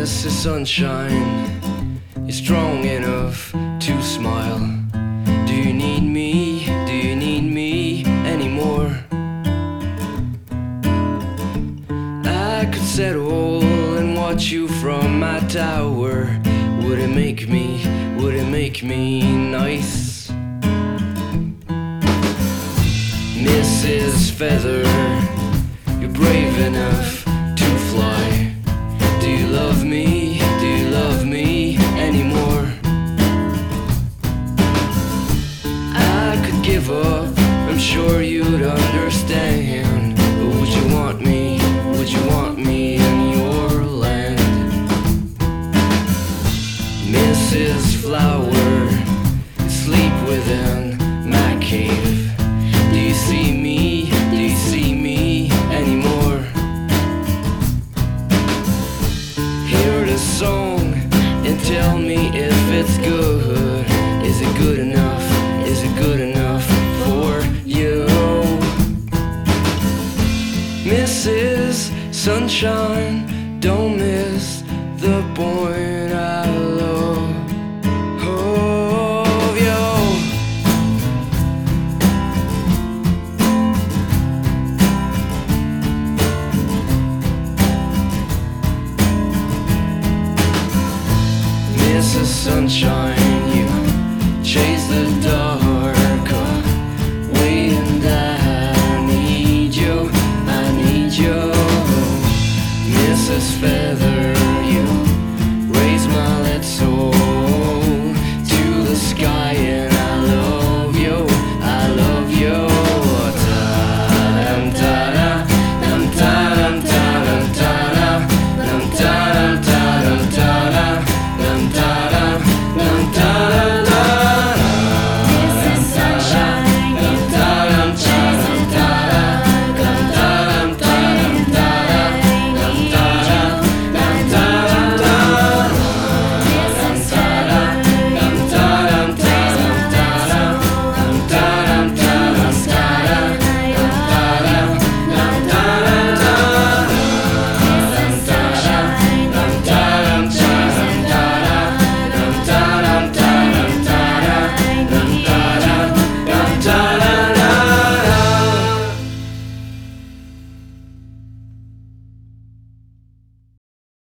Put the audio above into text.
Mr. Sunshine, you're strong enough to smile. Do you need me? Do you need me anymore? I could settle and watch you from my tower. Would it make me nice? Mrs. Feather, you're brave enough to fly. Do you love me? Do you love me anymore? I could give up, I'm sure you'd understand. But would you want me? Would you want me in your land? Mrs. Flower, you sleep within my cave. Do you see me? Do you see me anymore? Hear the song and tell me if it's good. Is it good enough? Is it good enough for you? Mrs. Sunshine, don't miss the point I love of you. Mrs. Sunshine, you chase the dark away, and I need you, I need you. Mrs. Feather, you